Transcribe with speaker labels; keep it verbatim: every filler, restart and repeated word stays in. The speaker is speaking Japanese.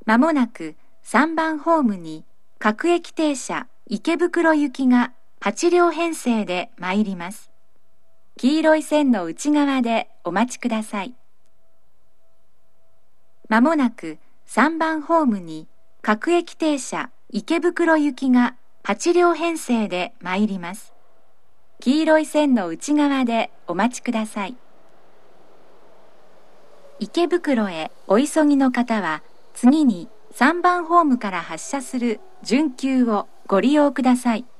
Speaker 1: まもなくさんばんホームに各駅停車池袋行きがはちりょう編成で参ります。黄色い線の内側でお待ちください。まもなくさんばんホームに各駅停車池袋行きがはちりょう編成で参ります。黄色い線の内側でお待ちください。池袋へお急ぎの方は、次にさんばんホームから発車する準急をご利用ください。